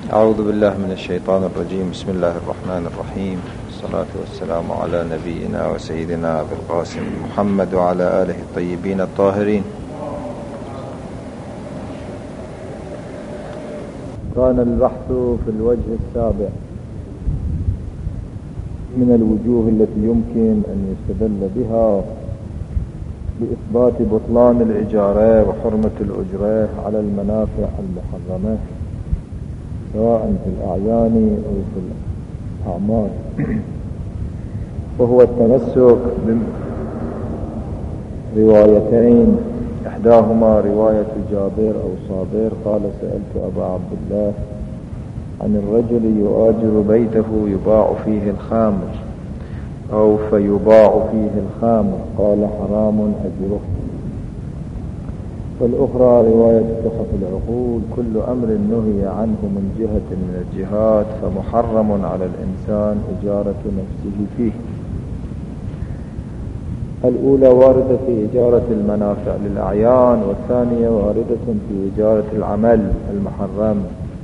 أعوذ بالله من الشيطان الرجيم. بسم الله الرحمن الرحيم. الصلاة والسلام على نبينا وسيدنا أبي القاسم محمد وعلى آله الطيبين الطاهرين. كان البحث في الوجه السابع من الوجوه التي يمكن أن يستدل بها بإثبات بطلان الإجارة وحرمة الأجرة على المنافع المحرمة سواء في الأعيان أو في الأعمال، وهو التمسك بروايتين، إحداهما رواية جابر أو صابر قال: سألت أبا عبد الله عن الرجل يؤاجر بيته يباع فيه الخامر أو فيباع فيه الخامر، قال: حرام أجره. والأخرى رواية تحف العقول: كل أمر نهي عنه من جهة من الجهات فمحرم على الإنسان إجارة نفسه فيه. الأولى واردة في إجارة المنافع للأعيان، والثانية واردة في إجارة العمل المحرم.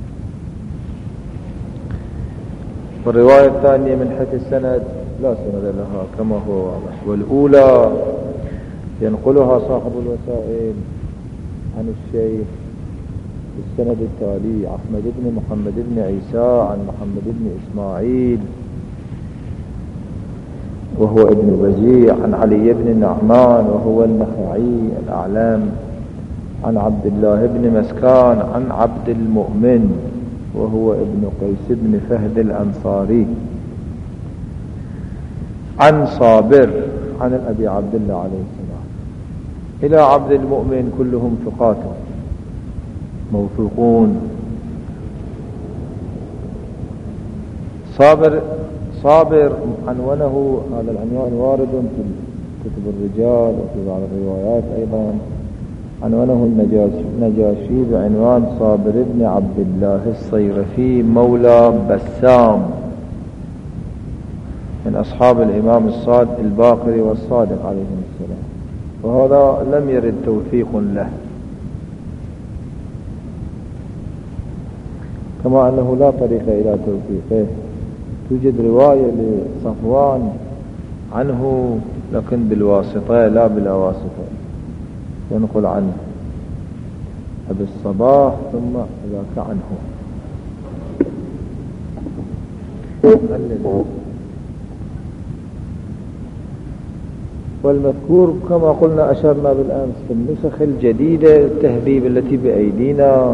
والرواية الثانية من حيث السند لا سند لها كما هو واضح، والأولى ينقلها صاحب الوسائل عن الشيخ بالسند التالي: أحمد بن محمد بن عيسى عن محمد بن إسماعيل وهو ابن بزيع عن علي بن النعمان وهو النخعي الأعلم عن عبد الله بن مسكان عن عبد المؤمن وهو ابن قيس بن فهد الأنصاري عن صابر عن الأبي عبد الله عليه السلام إلى عبد المؤمن، كلهم ثقات موثوقون. صابر عنوانه، هذا العنوان وارد في كتب الرجال وفي بعض الروايات أيضا، عنوانه النجاشي بعنوان صابر بن عبد الله الصيرفي مولى بسام من أصحاب الإمام الصادق الباقر والصادق عليهم السلام، وهذا لم يرد توثيق له، كما أنه لا طريق إلى توثيقه. توجد رواية لصفوان عنه لكن بالواسطة لا بلا واسطة، ينقل عنه أبي الصباح ثم ذاك عنه. والمذكور كما قلنا أشرنا بالأمس في النسخ الجديدة التهذيب التي بأيدينا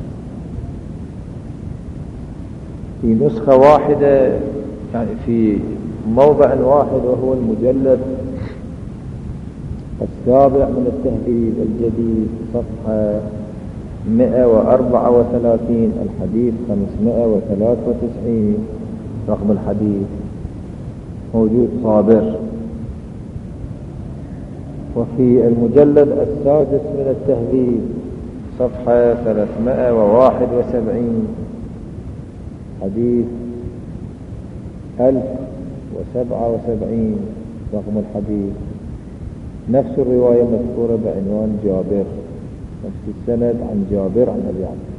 في نسخة واحدة، يعني في موضع واحد، وهو المجلد السابع من التهذيب الجديد، صفحة 134 الحديث 593 رقم الحديث موجود صابر. وفي المجلد السادس من التهذيب صفحة 371 حديث 1077 رقم الحديث نفس الرواية مذكورة بعنوان جابر، نفس السند عن جابر عن أبي عبد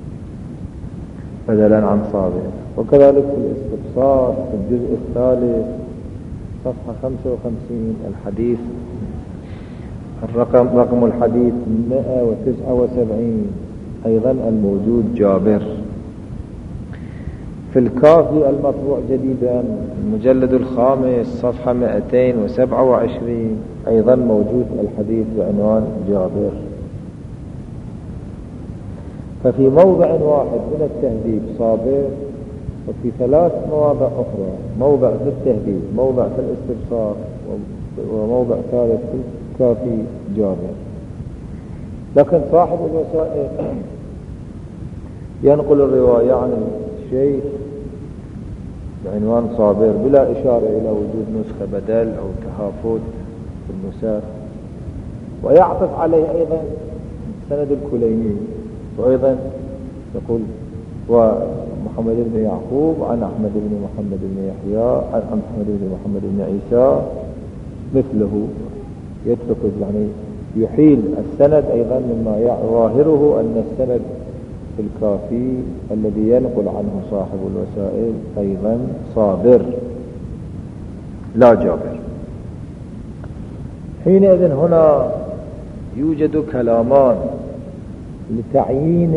بدلا عن صابر. وكذلك في الاستبصار في الجزء الثالث صفحة 55 الحديث رقم الحديث 179 أيضا الموجود جابر. في الكافي المطبوع جديدا المجلد الخامس صفحة 227 أيضا موجود الحديث بعنوان جابر. ففي موضع واحد من التهذيب صابر، وفي 3 مواضع أخرى، موضع في التهذيب، موضع في الاستبصار، وموضع ثالث في الكافي جابر. لكن صاحب الوسائل ينقل الرواية عن الشيخ بعنوان صابر بلا إشارة إلى وجود نسخة بدل أو تهافت في النسخ، ويعطف عليه أيضا سند الكليني، وأيضا يقول ومحمد بن يعقوب عن أحمد بن محمد بن يحيى عن أحمد بن محمد بن عيسى مثله، يترك يعني يحيل السند أيضا مما يظاهره أن السند في الكافي الذي ينقل عنه صاحب الوسائل أيضا صابر لا جابر. حينئذ هنا يوجد كلامان لتعيين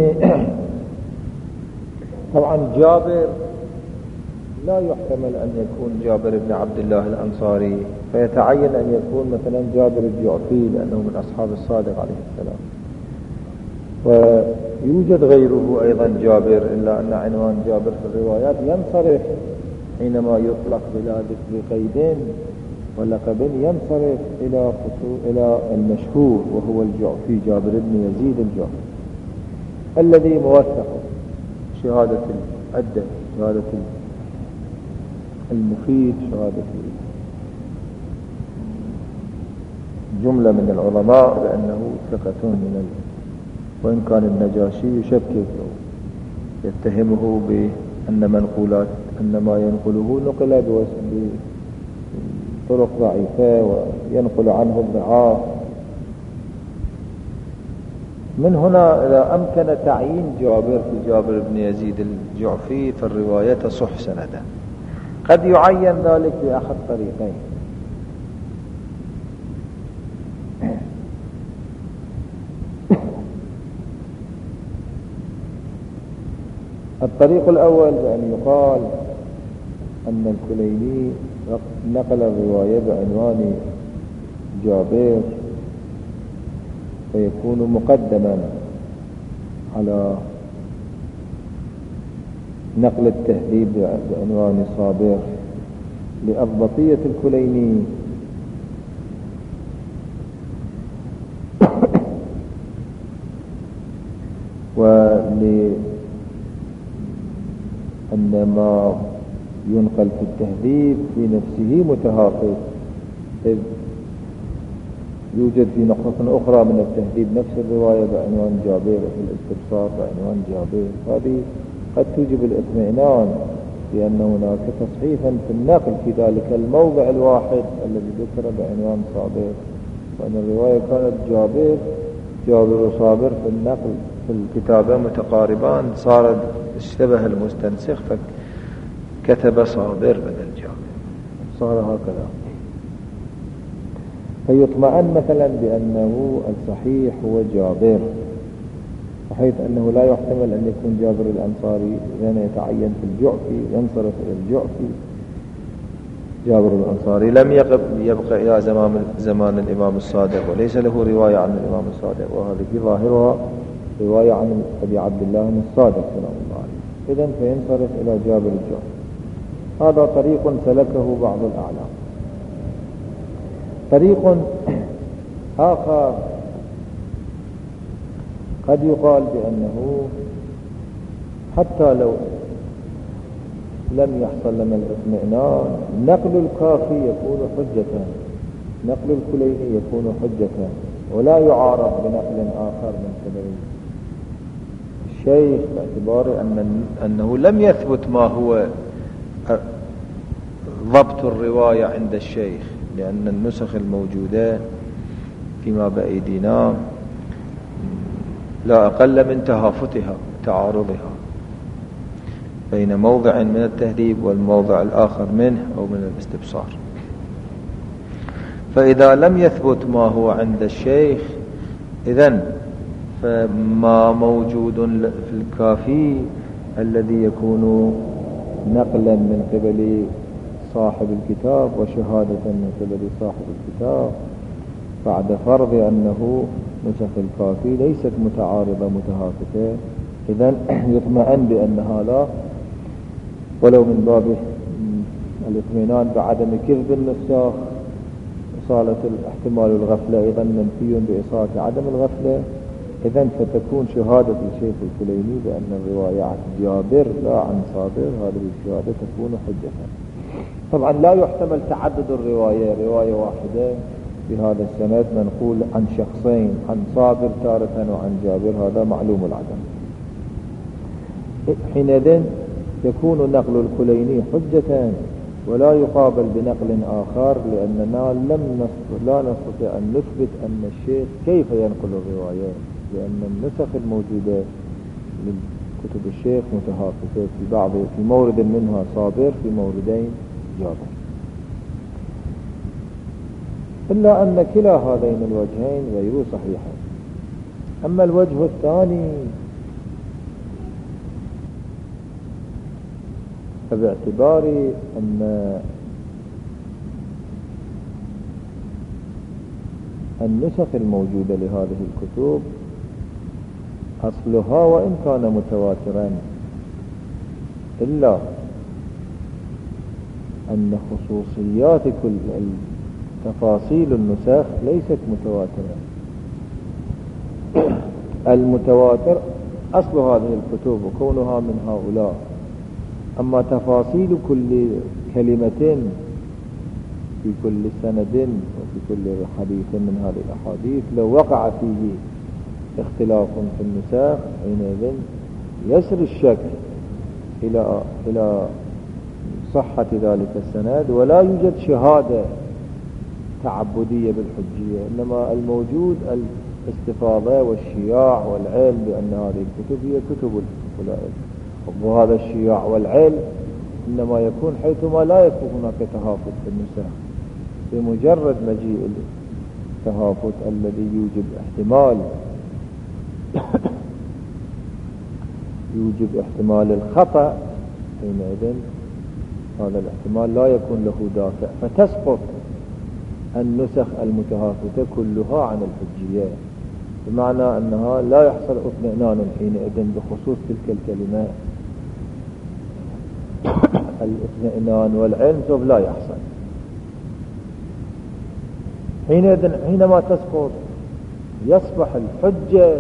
طبعا جابر لا يحتمل أن يكون جابر بن عبد الله الأنصاري، فيتعين أن يكون مثلا جابر الجعفي لأنه من أصحاب الصادق عليه السلام. ويوجد غيره أيضا جابر، إلا أن عنوان جابر في الروايات ينصرف حينما يطلق بلا ذكر قيد ولقب، ينصرف إلى المشهور وهو الجعفي، جابر بن يزيد الجعفي الذي موثق شهادة العدة، شهادة المفيد، شهادة جملة من العلماء بأنه ثقة وإن كان النجاشي يشكك يتهمه بأن منقولات أن ما ينقله نقل بطرق ضعيفة وينقل عنه الضعاف. من هنا إذا أمكن تعيين جابر في جابر بن يزيد الجعفي فالرواية تصح سندا. قد يعين ذلك بأحد طريقين: الطريق الأول بأن يقال أن الكليني نقل الرواية بعنوان جابر فيكون مقدما على نقل التهذيب بعنوان صابر لأضبطية الكليني، ولأن ما ينقل في التهذيب في نفسه متهافت، إذ يوجد في نقطة أخرى من التهذيب نفس الرواية بعنوان جابر وفي الاستبصار بعنوان جابر. هذه قد توجب الاطمئنان لأن هناك تصحيفا في النقل في ذلك الموضع الواحد الذي ذكر بعنوان صابر، وأن الرواية كانت جابر وصابر في النقل في الكتابة متقاربان، صار اشتبه المستنسخ فكتب صابر بدل جابر، صار هكذا. فيطمئن مثلا بأنه الصحيح هو جابر، بحيث أنه لا يحتمل أن يكون جابر الأنصاري، لأنه يتعين في الجعفي ينصرف إلى الجعفي. جابر الأنصاري لم يبقى إلى زمان الإمام الصادق وليس له رواية عن الإمام الصادق، وهذه ظاهرها رواية عن أبي عبد الله الصادق سلام الله عليه، إذن فينصرف إلى جابر الجعفي. هذا طريق سلكه بعض الأعلام. طريق آخر قد يقال بأنه حتى لو لم يحصل لنا الاطمئنان نقل الكافي يكون حجة، نقل الكليني يكون حجة، ولا يعارض بنقل آخر من قبل الشيخ، باعتبار أنه لم يثبت ما هو ضبط الرواية عند الشيخ، لأن النسخ الموجودة فيما بأيدينا لا أقل من تهافتها تعارضها بين موضع من التهذيب والموضع الآخر منه أو من الاستبصار. فإذا لم يثبت ما هو عند الشيخ إذن فما موجود في الكافي الذي يكون نقلا من قبل صاحب الكتاب وشهادة من قبل صاحب الكتاب بعد فرض أنه نسخ الكافي ليست متعارضة متهافتة، إذن يطمئن بأن هذا ولو من باب الاطمئنان بعدم كذب النساخ، إصالة الاحتمال الغفلة أيضا منفي بإصالة عدم الغفلة، إذن فتكون شهادة الشيخ الكليني بأن الرواية عن جابر لا عن صابر، هذه الشهادة تكون حجة. طبعا لا يحتمل تعدد الرواية، رواية واحدة بهذا السند منقول عن شخصين، عن صابر تارة وعن جابر، هذا معلوم العدم. حينئذ يكون نقل الكليني حجة ولا يقابل بنقل آخر، لأننا لا نستطيع أن نثبت أن الشيخ كيف ينقل الرواية، لأن النسخ الموجودة كتب الشيخ متهافته، في مورد منها صابر، في موردين جابر. إلا أن كلا هذين الوجهين غير صحيحين. أما الوجه الثاني فباعتبار أن النسخ الموجودة لهذه الكتب أصلها وإن كان متواترا، إلا أن خصوصيات كل تفاصيل النسخ ليست متواترة. المتواتر أصل هذه الكتب وكونها من هؤلاء، أما تفاصيل كل كلمة في كل سند وفي كل حديث من هذه الأحاديث لو وقع فيه اختلاف في النسخ حينئذ يسر الشك إلى صحة ذلك السند، ولا يوجد شهادة تعبدية بالحجية، إنما الموجود الاستفاضة والشياع والعلم بأن هذه الكتب هي كتب الفلائل. وهذا الشياع والعلم إنما يكون حيثما لا يكون هناك تهافت في النسخ. بمجرد مجيء التهافت الذي يوجب احتمال الخطأ، حينئذ هذا الاحتمال لا يكون له دافع، فتسقط النسخ المتهافتة كلها عن الحجية، بمعنى أنها لا يحصل اطمئنان حينئذ بخصوص تلك الكلمات. الاطمئنان والعلم سوف لا يحصل. حينما تسقط يصبح الحجة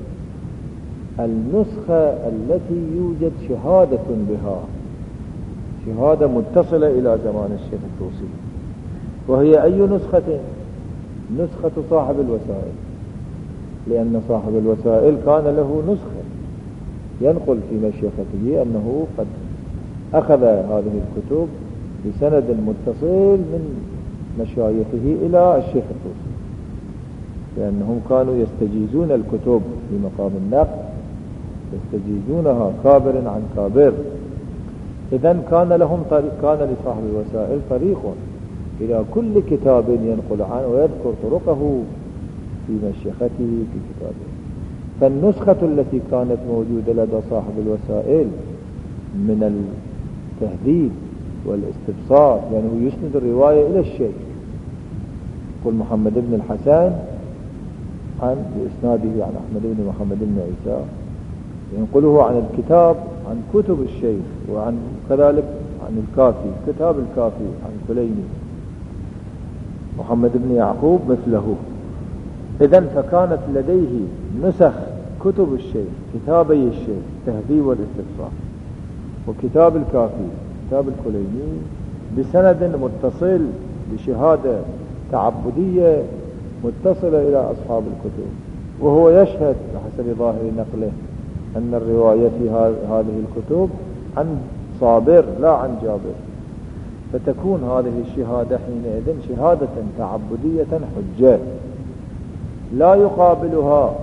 النسخة التي يوجد شهادة بها، شهادة متصلة إلى زمان الشيخ الطوسي، وهي أي نسخة؟ نسخة صاحب الوسائل، لأن صاحب الوسائل كان له نسخة ينقل في مشيخته أنه قد أخذ هذه الكتب بسند متصل من مشايخه إلى الشيخ الطوسي، لأنهم كانوا يستجيزون الكتب في مقام النقل، يستجيزونها كابر عن كابر. إذن كان لصاحب الوسائل طريق إلى كل كتاب ينقل عنه ويذكر طرقه في مشيخته في كتابه. فالنسخة التي كانت موجودة لدى صاحب الوسائل من التهذيب والاستبصار، يعني هو يسند الرواية إلى الشيخ، يقول محمد بن الحسن عن بإسناده عن أحمد بن محمد بن عيسى، ينقله عن الكتاب عن كتب الشيخ، وعن كذلك عن الكافي، كتاب الكافي عن كليني، محمد بن يعقوب مثله. إذن فكانت لديه نسخ كتب الشيخ، كتابي الشيخ تهذيب والاستبصار، وكتاب الكافي كتاب الكليني، بسند متصل بشهادة تعبدية متصلة إلى أصحاب الكتب، وهو يشهد بحسب ظاهر نقله أن الرواية في هذه الكتب عن صابر لا عن جابر، فتكون هذه الشهادة حينئذ شهادة تعبدية حجة لا يقابلها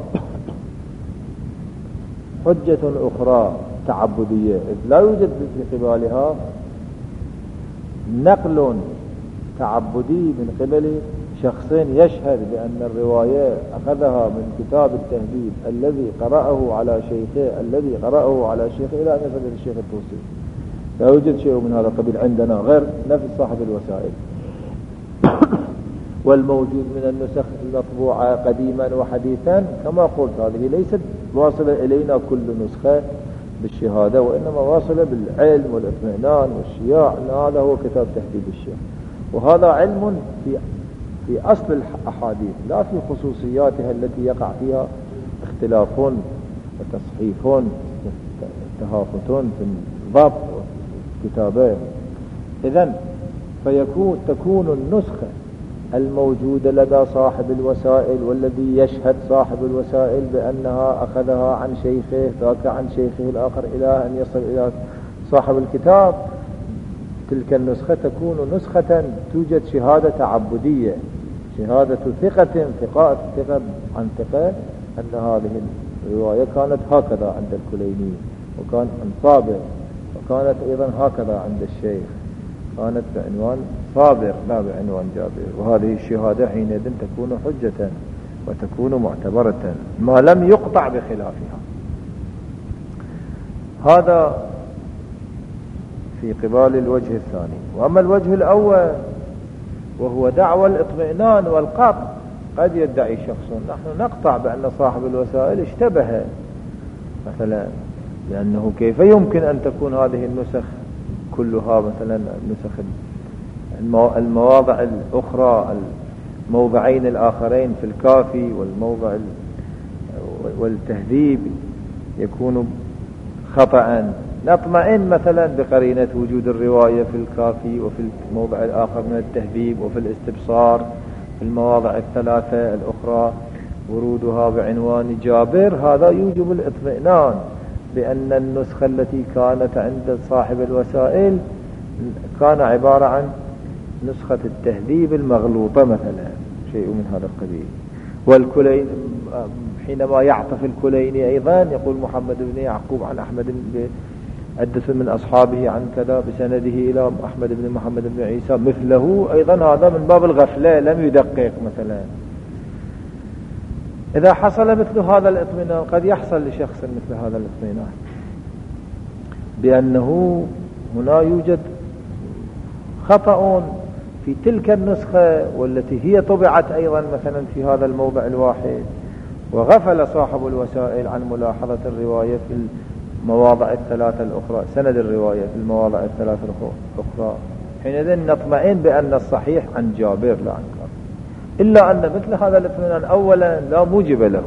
حجة أخرى تعبدية، إذ لا يوجد في قبالها نقل تعبدي من قبل شخص يشهد بأن الرواية أخذها من كتاب التهذيب الذي قرأه على شيخه إلى أن يصل الشيخ الطوسي. لا يوجد شيء من هذا القبيل عندنا غير نفس صاحب الوسائل. والموجود من النسخ المطبوعة قديما وحديثا كما قلت هذه ليست واصلة إلينا كل نسخة بالشهادة، وإنما واصلة بالعلم والاطمئنان والشياع أن هذا هو كتاب تهذيب الشيخ، وهذا علم في أصل الأحاديث لا في خصوصياتها التي يقع فيها اختلاف وتصحيف تهافت في الضبط والكتابة. إذن تكون النسخة الموجودة لدى صاحب الوسائل والذي يشهد صاحب الوسائل بأنها أخذها عن شيخه ذاك عن شيخه الآخر إلى أن يصل إلى صاحب الكتاب، تلك النسخة تكون نسخة توجد شهادة تعبدية، شهادة ثقة عن ثقة أن هذه الرواية كانت هكذا عند الكليني، وكان عن صابر، وكانت أيضا هكذا عند الشيخ، كانت بعنوان صابر لا بعنوان جابر. وهذه الشهادة حينئذ تكون حجة وتكون معتبرة ما لم يقطع بخلافها. هذا في قبال الوجه الثاني. وأما الوجه الأول وهو دعوى الاطمئنان والقطع، قد يدعي شخص نحن نقطع بأن صاحب الوسائل اشتبه مثلا، لأنه كيف يمكن أن تكون هذه النسخ كلها مثلا نسخ المواضع الأخرى، الموضعين الآخرين في الكافي والموضع والتهذيب يكون خطأ. نطمئن مثلا بقرينة وجود الرواية في الكافي وفي الموضع الآخر من التهذيب وفي الاستبصار في المواضع الثلاثة الأخرى ورودها بعنوان جابر، هذا يوجب الاطمئنان بأن النسخة التي كانت عند صاحب الوسائل كان عبارة عن نسخة التهذيب المغلوطة مثلا، شيء من هذا القبيل. والكلين حينما يعطف الكليني أيضا يقول محمد بن يعقوب عن أحمد عدة من أصحابه عن كذا بسنده إلى أحمد بن محمد بن عيسى مثله، أيضا هذا من باب الغفلة، لم يدقق مثلا. إذا حصل مثل هذا الاطمئنان، قد يحصل لشخص مثل هذا الاطمئنان بأنه هنا يوجد خطأ في تلك النسخة والتي هي طبعت أيضا مثلا في هذا الموضع الواحد، وغفل صاحب الوسائل عن ملاحظة الرواية في المواضع الثلاثة الأخرى، سند الرواية في المواضع الثلاثة الأخرى، حينئذ نطمئن بأن الصحيح عن جابر لا عن كافي. إلا أن مثل هذا الاطمئنان أولا لا موجب له،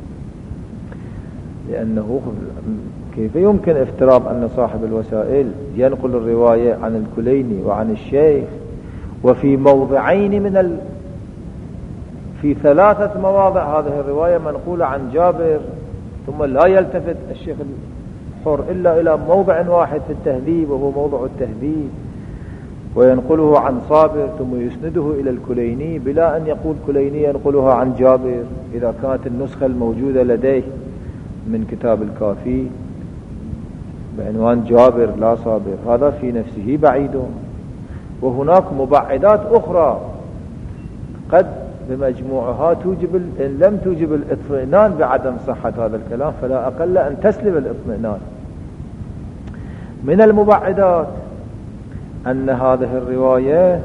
لأنه كيف يمكن افتراض أن صاحب الوسائل ينقل الرواية عن الكليني وعن الشيخ وفي موضعين في 3 مواضع هذه الرواية منقولة عن جابر، ثم لا يلتفت الشيخ الحر إلا إلى موضع واحد في التهذيب وهو موضع التهذيب وينقله عن صابر ثم يسنده إلى الكليني بلا أن يقول كليني ينقلها عن جابر إذا كانت النسخة الموجودة لديه من كتاب الكافي بعنوان جابر لا صابر. هذا في نفسه بعيد. وهناك مبعدات أخرى قد بمجموعها توجب إن لم توجب الاطمئنان بعدم صحة هذا الكلام فلا أقل أن تسلب الاطمئنان. من المبعدات أن هذه الرواية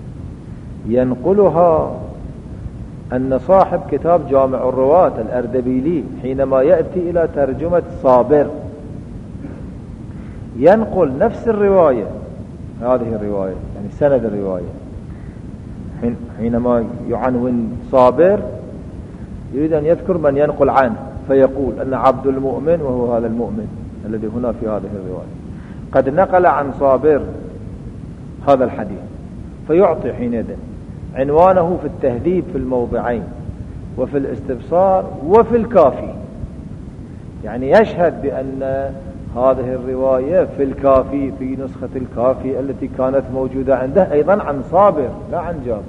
ينقلها أن صاحب كتاب جامع الرواة الأردبيلي حينما يأتي إلى ترجمة صابر ينقل نفس الرواية، هذه الرواية يعني سند الرواية، حينما يعنون صابر يريد أن يذكر من ينقل عنه فيقول أن عبد المؤمن وهو هذا المؤمن الذي هنا في هذه الرواية قد نقل عن صابر هذا الحديث، فيعطي حينئذ عنوانه في التهذيب في الموضعين وفي الاستبصار وفي الكافي، يعني يشهد بأن هذه الرواية في الكافي في نسخة الكافي التي كانت موجودة عنده أيضا عن صابر لا عن جابر.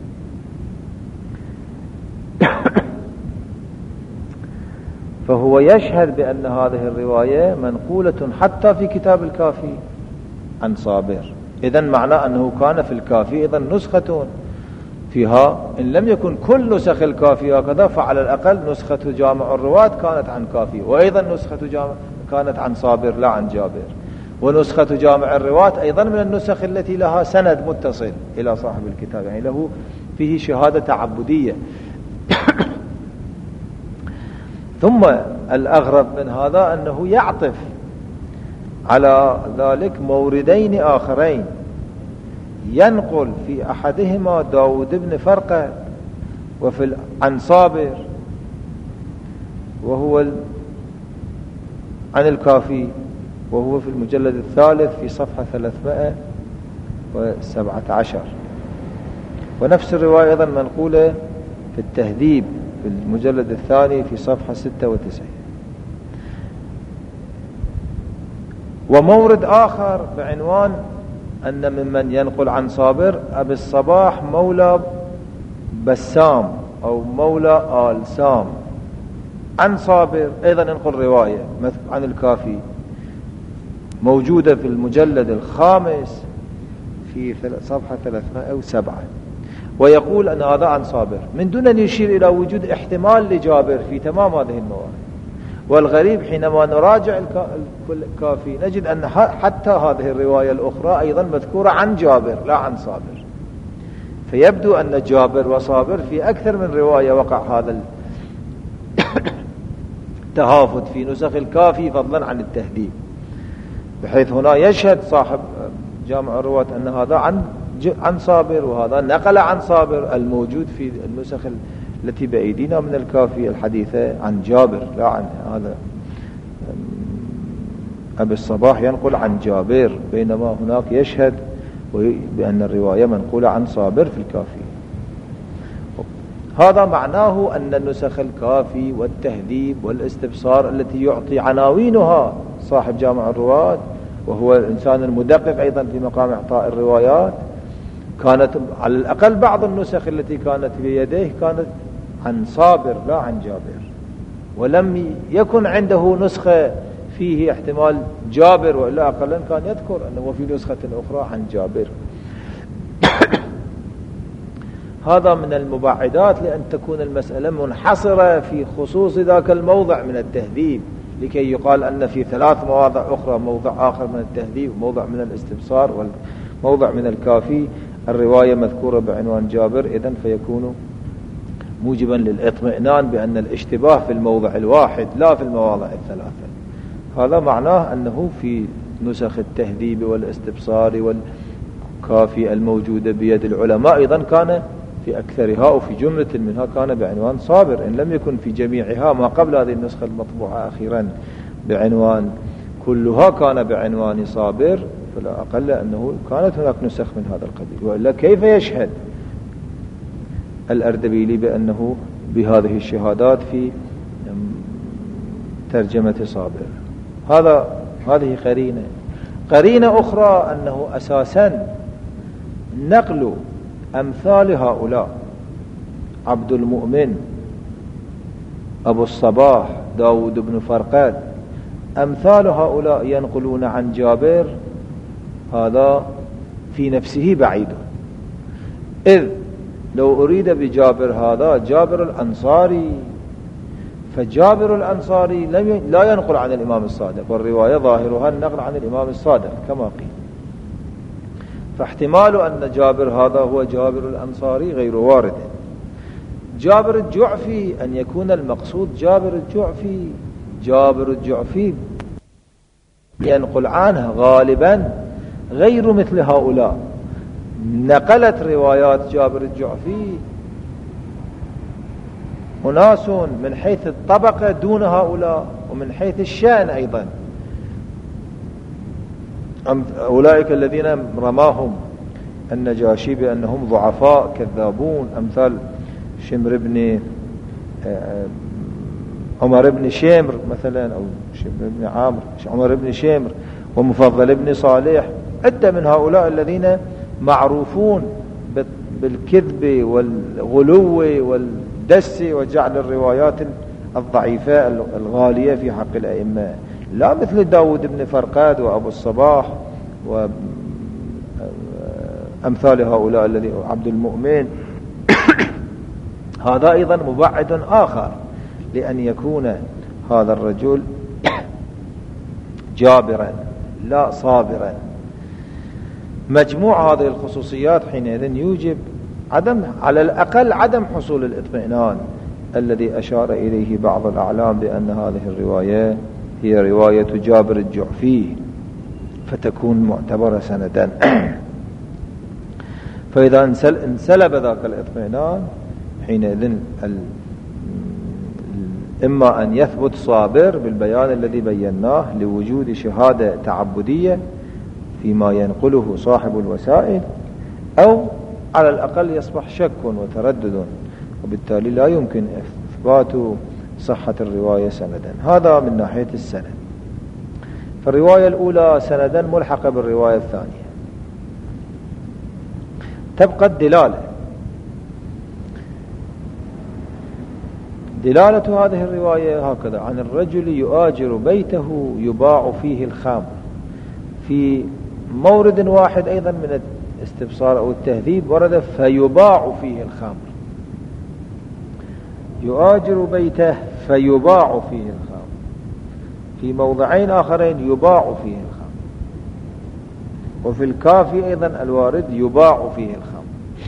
فهو يشهد بأن هذه الرواية منقولة حتى في كتاب الكافي عن صابر، إذن معنى أنه كان في الكافي إذن نسخة فيها إن لم يكن كل نسخ الكافي هكذا فعلى الأقل نسخة جامع الرواة كانت عن كافي، وأيضا نسخة جامع كانت عن صابر لا عن جابر، ونسخة جامع الرواة أيضا من النسخ التي لها سند متصل إلى صاحب الكتاب، يعني له فيه شهادة تعبدية. ثم الأغرب من هذا أنه يعطف على ذلك موردين آخرين، ينقل في أحدهما داود بن فرقة وفي عن صابر وهو عن الكافي وهو في المجلد الثالث في صفحة 317، ونفس الرواية أيضا منقولة في التهذيب في المجلد الثاني في صفحة 96. ومورد آخر بعنوان أن ممن ينقل عن صابر أبي الصباح مولى بسام أو مولى آل سام عن صابر، أيضا ينقل رواية عن الكافي موجودة في المجلد الخامس في صفحة 307. ويقول أن هذا عن صابر من دون أن يشير إلى وجود احتمال لجابر في تمام هذه المواضع. والغريب حينما نراجع الكافي نجد أن حتى هذه الرواية الأخرى أيضا مذكورة عن جابر لا عن صابر. فيبدو أن جابر وصابر في أكثر من رواية وقع هذا التهافت في نسخ الكافي فضلا عن التهذيب، بحيث هنا يشهد صاحب جامع الرواة أن هذا عن صابر وهذا نقل عن صابر. الموجود في النسخ التي بأيدينا من الكافي الحديثة عن جابر لا عن هذا أبي الصباح ينقل عن جابر، بينما هناك يشهد بأن الرواية منقولة عن صابر في الكافي. هذا معناه أن النسخ الكافي والتهذيب والاستبصار التي يعطي عناوينها صاحب جامع الرواة وهو الإنسان المدقق أيضا في مقام إعطاء الروايات، كانت على الأقل بعض النسخ التي كانت بيديه كانت عن صابر لا عن جابر، ولم يكن عنده نسخة فيه احتمال جابر، وإلا أقلا كان يذكر أنه في نسخة أخرى عن جابر. هذا من المبعدات لأن تكون المسألة منحصرة في خصوص ذاك الموضع من التهذيب، لكي يقال أن في 3 مواضع أخرى موضع آخر من التهذيب وموضع من الاستبصار وموضع من الكافي الرواية مذكورة بعنوان جابر، إذن فيكون موجبا للإطمئنان بأن الاشتباه في الموضع الواحد لا في المواضع ال3. هذا معناه أنه في نسخ التهذيب والاستبصار والكافي الموجودة بيد العلماء أيضا كان في أكثرها وفي جملة منها كان بعنوان صابر، إن لم يكن في جميعها ما قبل هذه النسخة المطبوعة أخيرا بعنوان كلها كان بعنوان صابر، فلا أقل أنه كانت هناك نسخ من هذا القبيل. وإلا كيف يشهد الأردبيلي بأنه بهذه الشهادات في ترجمة صابر؟ هذه قرينة أخرى أنه أساسا نقل أمثال هؤلاء عبد المؤمن، أبو الصباح، داود بن فرقد، أمثال هؤلاء ينقلون عن جابر، هذا في نفسه بعيد. إذ لو أريد بجابر هذا جابر الأنصاري، فجابر الأنصاري لا ينقل عن الإمام الصادق، والرواية ظاهرها النقل عن الإمام الصادق كما قيل. فاحتمال أن جابر هذا هو جابر الأنصاري غير وارد. جابر الجعفي أن يكون المقصود جابر الجعفي ينقل عنه غالبا غير مثل هؤلاء. نقلت روايات جابر الجعفي أناس من حيث الطبقة دون هؤلاء ومن حيث الشأن أيضا. أولئك الذين رماهم النجاشي بأنهم ضعفاء كذابون، أمثال شمر بن عمر بن شمر مثلا، أو شمر بن عمر بن شمر ومفضل بن صالح، عدة من هؤلاء الذين معروفون بالكذب والغلو والدس وجعل الروايات الضعيفة الغالية في حق الأئمة، لا مثل داود بن فرقاد وأبو الصباح وأمثال هؤلاء الذي عبد المؤمن. هذا أيضا مبعد آخر لأن يكون هذا الرجل جابرا لا صابرا. مجموع هذه الخصوصيات حينئذ يوجب على الأقل عدم حصول الإطمئنان الذي أشار إليه بعض الأعلام بأن هذه الرواية هي رواية جابر الجعفي فتكون معتبرة سندا. فإذا انسلب ذاك الإطمئنان حينئذ إما أن يثبت صابر بالبيان الذي بيناه لوجود شهادة تعبدية فيما ينقله صاحب الوسائل، أو على الأقل يصبح شك وتردد، وبالتالي لا يمكن إثبات صحة الرواية سندا. هذا من ناحية السند. فالرواية الأولى سندا ملحقة بالرواية الثانية. تبقى الدلالة. دلالة هذه الرواية هكذا: عن الرجل يؤاجر بيته يباع فيه الخمر في مورد واحد أيضا من الاستبصار أو التهذيب ورد فيباع فيه الخمر، يؤاجر بيته فيباع فيه الخمر. في موضعين آخرين يباع فيه الخمر، وفي الكافي أيضا الوارد يباع فيه الخمر.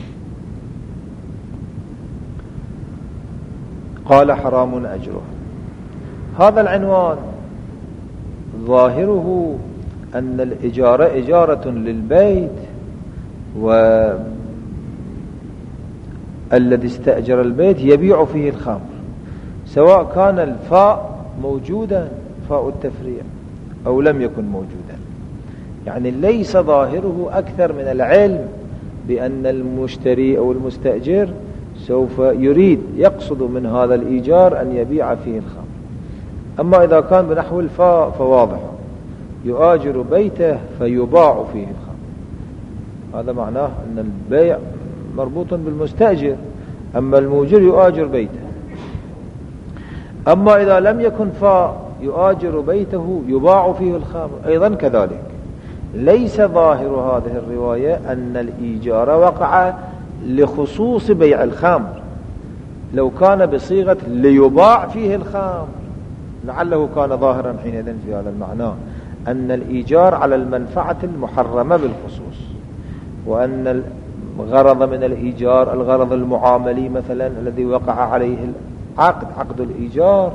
قال حرام أجره. هذا العنوان ظاهره أن الإجارة إجارة للبيت، والذي استأجر البيت يبيع فيه الخمر، سواء كان الفاء موجودا فاء التفريع أو لم يكن موجودا. يعني ليس ظاهره أكثر من العلم بأن المشتري أو المستأجر سوف يريد يقصد من هذا الإيجار أن يبيع فيه الخمر. أما إذا كان بنحو الفاء فواضح، يؤاجر بيته فيباع فيه الخمر، هذا معناه أن البيع مربوط بالمستأجر، أما المؤجر يؤاجر بيته. أما إذا لم يكن فاء يؤاجر بيته يباع فيه الخمر أيضا كذلك. ليس ظاهر هذه الرواية أن الإيجار وقع لخصوص بيع الخمر. لو كان بصيغة ليباع فيه الخمر لعله كان ظاهرا حينئذ في هذا المعنى أن الإيجار على المنفعة المحرمة بالخصوص، وأن الغرض من الإيجار الغرض المعاملي مثلا الذي وقع عليه العقد، عقد الإيجار،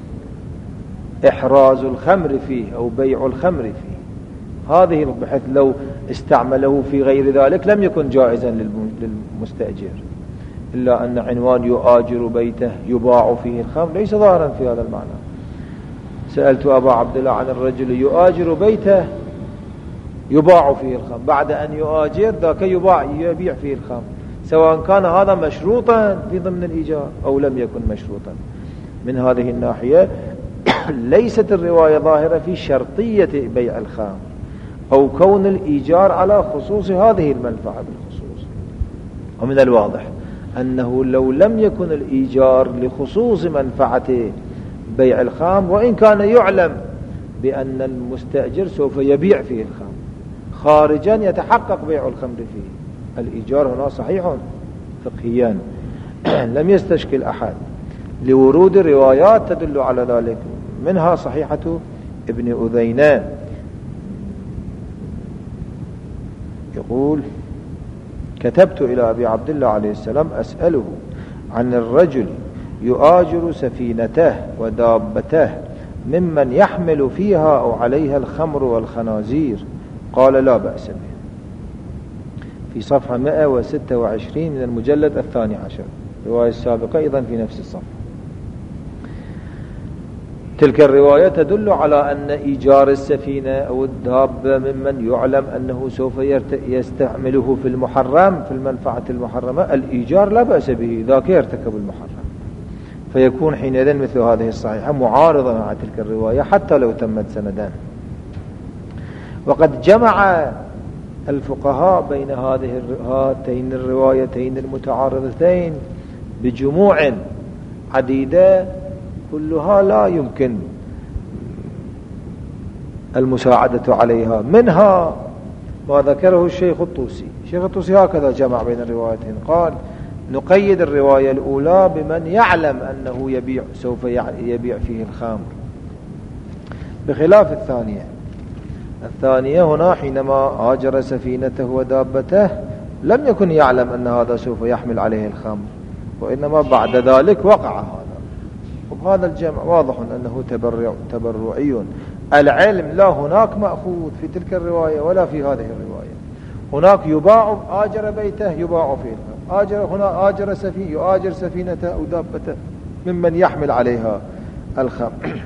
إحراز الخمر فيه أو بيع الخمر فيه. هذه بحيث لو استعمله في غير ذلك لم يكن جائزا للمستأجر، إلا أن عنوان يؤاجر بيته يباع فيه الخمر ليس ظاهرا في هذا المعنى. سألت أبا عبد الله عن الرجل يؤاجر بيته يباع فيه الخمر، بعد أن يؤاجر ذاك يبيع فيه الخمر، سواء كان هذا مشروطا في ضمن الإيجار أو لم يكن مشروطا. من هذه الناحية ليست الرواية ظاهرة في شرطية بيع الخمر أو كون الإيجار على خصوص هذه المنفعة بالخصوص. ومن الواضح أنه لو لم يكن الإيجار لخصوص منفعة بيع الخمر، وإن كان يعلم بأن المستأجر سوف يبيع فيه الخمر خارجا يتحقق بيع الخمر فيه، الإيجار هنا صحيح فقهيا لم يستشكل أحد لورود روايات تدل على ذلك، منها صحيحة ابن أذينان يقول: كتبت إلى أبي عبد الله عليه السلام أسأله عن الرجل يؤاجر سفينته ودابته ممن يحمل فيها أو عليها الخمر والخنازير، قال: لا بأس به. في صفحة 126 من المجلد 12، الرواية السابقة أيضا في نفس الصفحة. تلك الرواية تدل على أن إيجار السفينة أو الدابة ممن يعلم أنه سوف يستعمله في المحرم في المنفعة المحرمة، الإيجار لا بأس به، ذاك يرتكب المحرم، فيكون حينئذ مثل هذه الصحيحة معارضة مع تلك الرواية حتى لو تمت سندان. وقد جمع الفقهاء بين هاتين الروايتين المتعارضتين بجموع عديدة كلها لا يمكن المساعدة عليها. منها ما ذكره الشيخ الطوسي. الشيخ الطوسي هكذا جمع بين الروايتين، قال: نقيد الرواية الأولى بمن يعلم أنه سوف يبيع فيه الخمر، بخلاف الثانية هنا حينما آجر سفينته ودابته لم يكن يعلم أن هذا سوف يحمل عليه الخمر، وإنما بعد ذلك وقع هذا. وبهذا الجمع واضح أنه تبرعي. العلم لا هناك مأخوذ في تلك الرواية ولا في هذه الرواية. هناك يباع آجر بيته يباع فيه الخمر، هنا آجر يؤاجر سفينته أو دابته ممن يحمل عليها الخمر.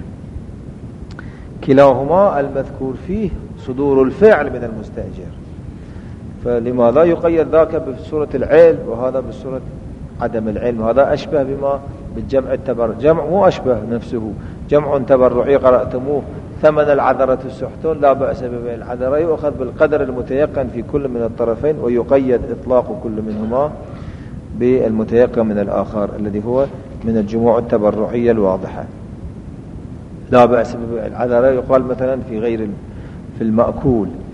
كلاهما المذكور فيه صدور الفعل من المستأجر، فلماذا يقيد ذاك بصورة العلم وهذا بصورة عدم العلم؟ هذا أشبه بما بالجمع التبرع، جمع مو أشبه نفسه، جمع تبرعي قرأتموه: ثمن العذرة السحتون، لا بأس ببيع العذرة، يؤخذ بالقدر المتيقن في كل من الطرفين، ويقيد إطلاق كل منهما بالمتيقن من الآخر الذي هو من الجموع التبرعية الواضحة. لا بأس ببيع العذرة يقال مثلا في المأكول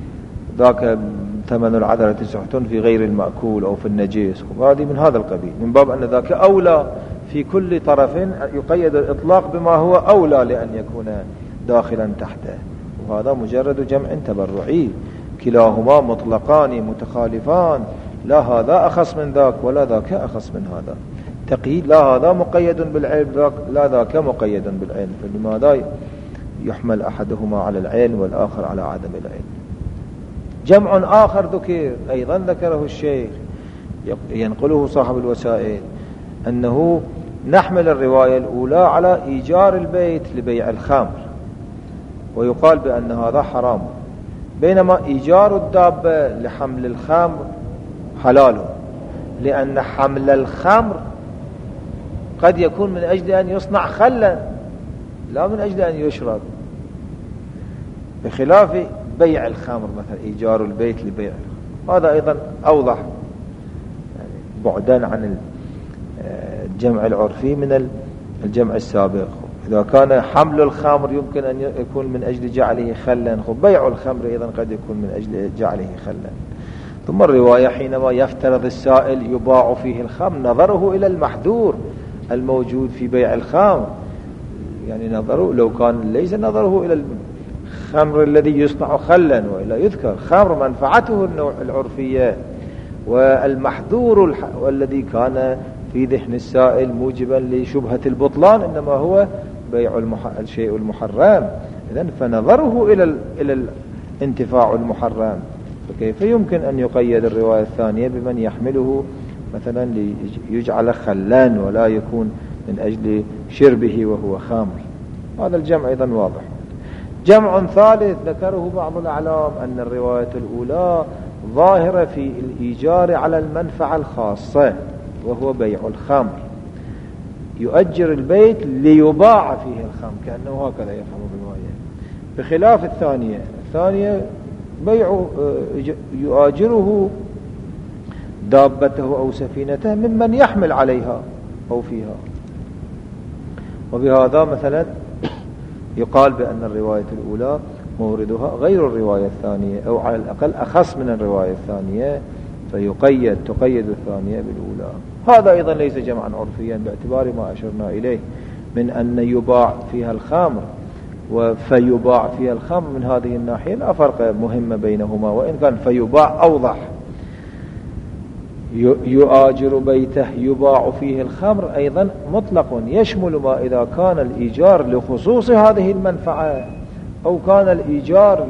ذاك ثمن العذرة سحت في غير المأكول أو في النجيس، وهذه من هذا القبيل، من باب أن ذاك أولى في كل طرف يقيد الإطلاق بما هو أولى لأن يكون داخلا تحته، وهذا مجرد جمع تبرعي، كلاهما مطلقان متخالفان، لا هذا أخص من ذاك ولا ذاك أخص من هذا، تقييد لا هذا مقيد بالعلم لا ذاك مقيد بالعلم، فلماذا يحمل أحدهما على العين والآخر على عدم العين؟ جمع آخر ذكر أيضا ذكره الشيخ ينقله صاحب الوسائل، أنه نحمل الرواية الأولى على إيجار البيت لبيع الخمر، ويقال بأن هذا حرام، بينما إيجار الدابة لحمل الخمر حلال، لأن حمل الخمر قد يكون من أجل أن يصنع خلا لا من أجل أن يشرب، بخلاف بيع الخمر مثلا إيجار البيت لبيع هذا أيضا أوضح يعني بعدا عن الجمع العرفي من الجمع السابق. إذا كان حمل الخمر يمكن أن يكون من أجل جعله خلا، بيع الخمر أيضا قد يكون من أجل جعله خلا. ثم الرواية حينما يفترض السائل يباع فيه الخمر نظره إلى المحذور الموجود في بيع الخمر، يعني نظره لو كان ليس نظره إلى الخمر الذي يصنع خلا، وإلا يذكر خمر منفعته النوع العرفية، والمحذور والذي كان في ذهن السائل موجبا لشبهة البطلان إنما هو بيع الشيء المحرم، إذن فنظره إلى الانتفاع المحرم، فكيف يمكن أن يقيد الرواية الثانية بمن يحمله مثلا ليجعل خلان ولا يكون من أجل شربه وهو خامر؟ هذا الجمع أيضا واضح. جمع ثالث ذكره بعض الأعلام أن الرواية الأولى ظاهرة في الإيجار على المنفعة الخاصة وهو بيع الخمر، يؤجر البيت ليباع فيه الخمر، كأنه هكذا يفهم الرواية، بخلاف الثانية بيع يؤاجره دابته أو سفينته ممن يحمل عليها أو فيها، وبهذا مثلا يقال بأن الرواية الأولى موردها غير الرواية الثانية، أو على الأقل أخص من الرواية الثانية، تقيد الثانية بالأولى. هذا أيضا ليس جمعا عرفيا باعتبار ما أشرنا إليه من أن يباع فيها الخمر فيباع فيها الخمر، من هذه الناحية لا فرق مهم بينهما، وإن كان فيباع أوضح. يؤاجر بيته يباع فيه الخمر أيضا مطلق يشمل ما إذا كان الإيجار لخصوص هذه المنفعة، أو كان الإيجار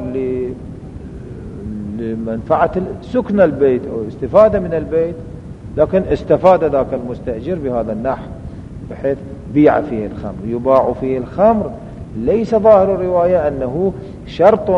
لمنفعة سكن البيت أو استفادة من البيت، لكن استفاد ذاك المستأجر بهذا النحو بحيث بيع فيه الخمر. يباع فيه الخمر ليس ظاهر الرواية أنه شرط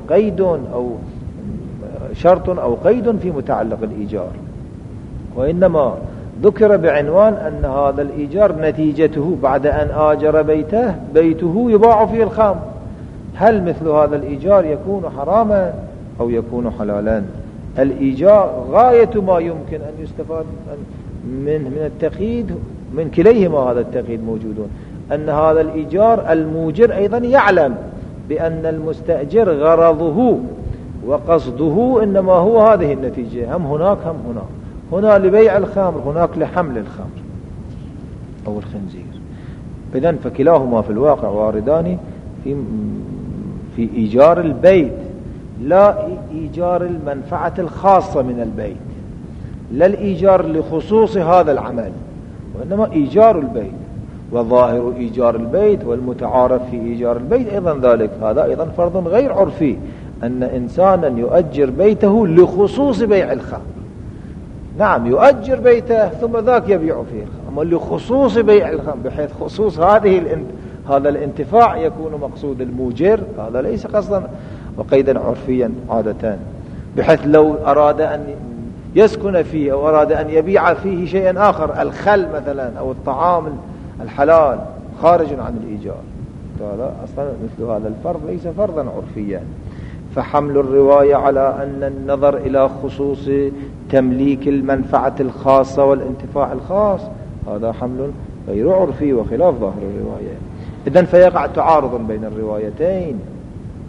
أو قيد في متعلق الإيجار، وإنما ذكر بعنوان أن هذا الإيجار نتيجته بعد أن آجر بيته يباع فيه الخمر. هل مثل هذا الإيجار يكون حراما أو يكون حلالا؟ الإيجار غاية ما يمكن أن يستفاد من التقييد، من كليهما هذا التقييد موجود، أن هذا الإيجار الموجر أيضا يعلم بأن المستأجر غرضه وقصده إنما هو هذه النتيجة، هم هناك هنا لبيع الخمر، هناك لحمل الخمر أو الخنزير. إذن فكلاهما في الواقع واردان في إيجار البيت، لا إيجار المنفعة الخاصة من البيت، لا الإيجار لخصوص هذا العمل، وإنما إيجار البيت. وظاهر إيجار البيت والمتعارف في إيجار البيت أيضا ذلك، هذا أيضا فرض غير عرفي، أن إنسانا يؤجر بيته لخصوص بيع الخمر. نعم يؤجر بيته ثم ذاك يبيع فيه الخمر، أما لخصوص بيع الخمر بحيث خصوص هذا الانتفاع يكون مقصود الموجر، هذا ليس قصدا وقيدا عرفيا عادة، بحيث لو أراد أن يسكن فيه أو أراد أن يبيع فيه شيئا آخر، الخل مثلا أو الطعام الحلال خارج عن الإيجار، هذا أصلا مثل هذا الفرض ليس فرضا عرفيا. فحمل الرواية على أن النظر إلى خصوص تمليك المنفعة الخاصة والانتفاع الخاص هذا حمل غير عرفي وخلاف ظاهر الرواية. إذن فيقع تعارض بين الروايتين،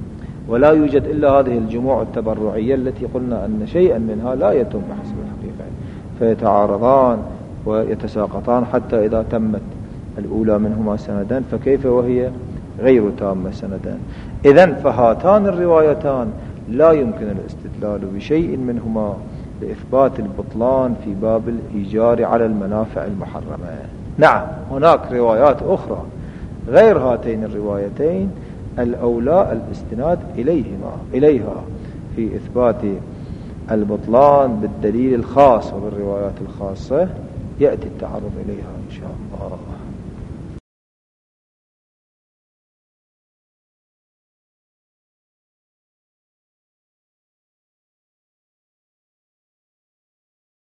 ولا يوجد إلا هذه الجموع التبرعية التي قلنا أن شيئا منها لا يتم بحسب الحقيقة، فيتعارضان ويتساقطان حتى إذا تمت الأولى منهما سندا فكيف وهي غير تامة سندا. إذن فهاتان الروايتان لا يمكن الاستدلال بشيء منهما لإثبات البطلان في باب الإيجار على المنافع المحرمة. نعم هناك روايات أخرى غير هاتين الروايتين الأولى الاستناد إليها في إثبات البطلان بالدليل الخاص وبالروايات الخاصة، يأتي التعرض إليها إن شاء الله.